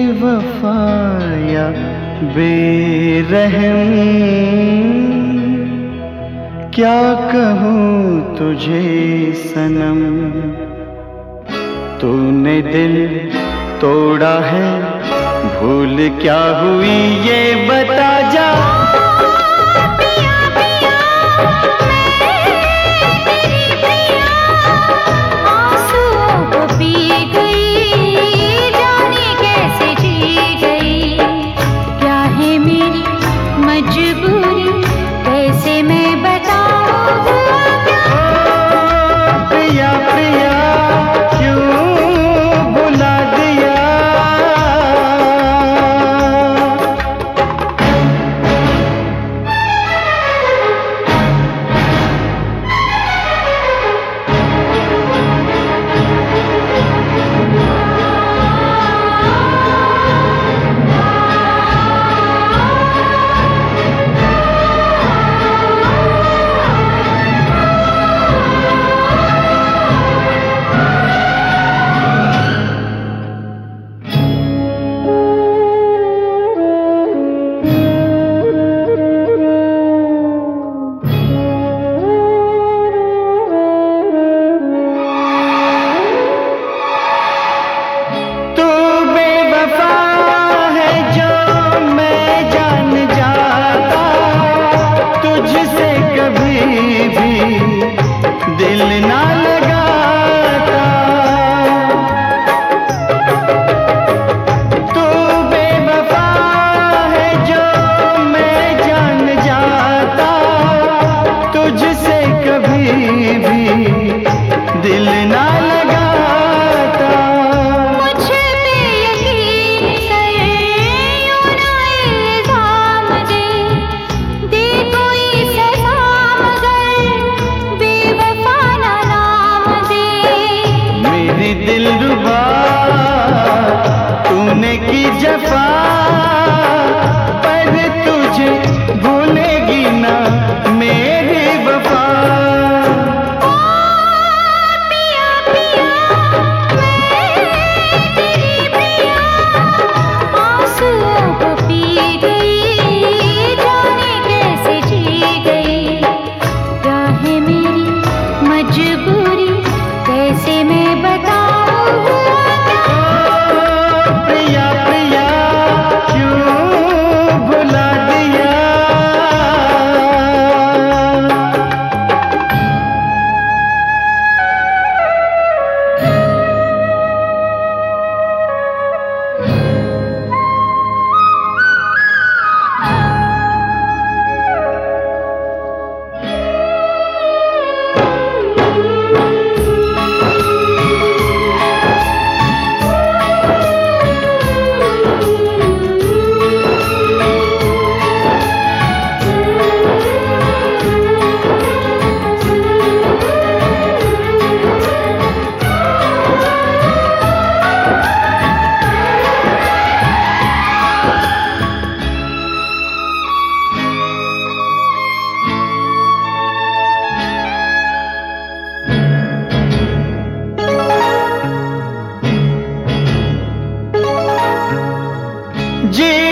बेवफा या बेरहम, क्या कहूँ तुझे सनम। तूने दिल तोड़ा है, भूल क्या हुई ये बता जा। दिल ना लगाता, तू बेवफा है जो मैं जान जाता, तुझसे कभी भी दिल ना लगाता। मुझे पे यकीन कर, यूं ना इल्जाम दे कोई सजा, मगर बेवफा ना नाम दे। मेरी दिलरुबा तूने की जफा, पर तुझे भूलेगी ना मेरी वफा। पिया पिया मैं तेरी पिया, आंसुओं को पी गई, जाने कैसे जी गई। क्या है मेरी मजबूरी, कैसे मैं बताऊं हुआ क्या। प्रिया प्रिया क्यों भुला दिया। जी